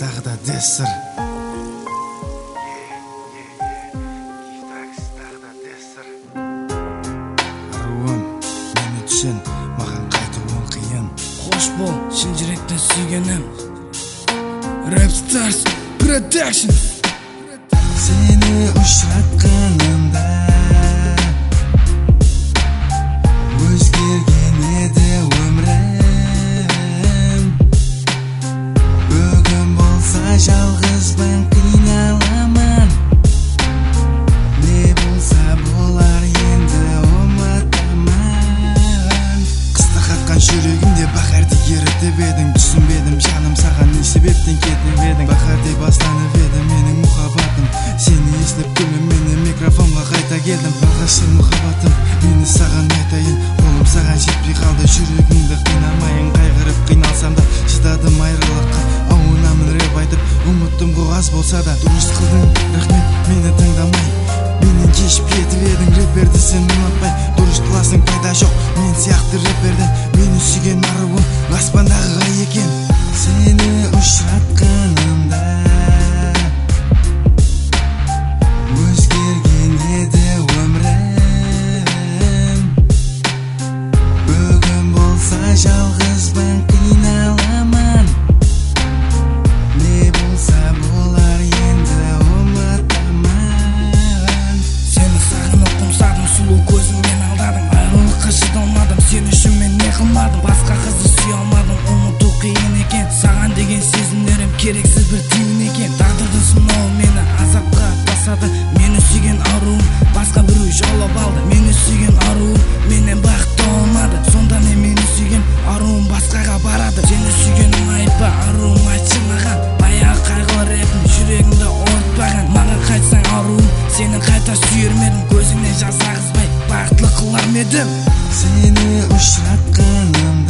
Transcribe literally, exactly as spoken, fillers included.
тағы да Десір. Аруым, мені түсін, маған қайтуын қиын. Қош бол, шын жүректен сүйгенім. Rapstars Production. Seni ұшыратқанымda өзгерген еді өмірім. Бүгін болса жалғызбын, қиналамын. Не болса болар, енді ұмытамын. Қыстық атқан жүрегімде бақарды ерітіп едің. Түсінбедім жаным, саған не себептен кетіп едің. Бақардай бастанып еді менің мұхаббатым. Сені естіп күлім, мені микрофонға қайта келдім. Алғашқы мұхаббатым, мені саған айтайын. Қолым саған жетпей қалды, жүрегіңді қинамайын. Қайғырып қиналсам да шыдадым айрылыққа. Ауынамын рэп айтып, ұмыттым қоғаз болса да. Дұрыс қылдың, рахмет, мені тыңдамай. Менен кешіп кетіп едің, рэперді сен ұнатпай. Дұрыс қыласың, пайда жоқ, мен сияқты рэперден. Мені сүйген аруым аспандағы ай екен. Сені ұшыратқанымда өзгерген еді өмірім. Бүгін болса жалғызбын, қиналамын. Не болса болар, енді ұмытамын. Сені сағынып құмсадым, сұлу көзіңмен алдадым. Айрылыққа шыдамадым, сен үшін мен не қылмадым. Басқа қызды сүйе алмадым, ұмыту қиын екен. Саған деген сезімдерім керексіз бір түйін екен. Тағдырдың сынауы мені азапқа тастады. Мені сүйген аруым басқа біреу жаулап алды. Мені сүйген аруым менен бақытты болмады. Сонда не мені сүйген аруым басқаға барады. Сені сүйгенім айып па, аруым айтшы маған. Баяғы қайғылы рэпім жүрегімді ауыртпаған. Маған қайтсаң аруым, сені қайта сүйер ме едім. Көзіңнен жас ағызбай бақытлы қылар ма едім. Сені ұшыратқаным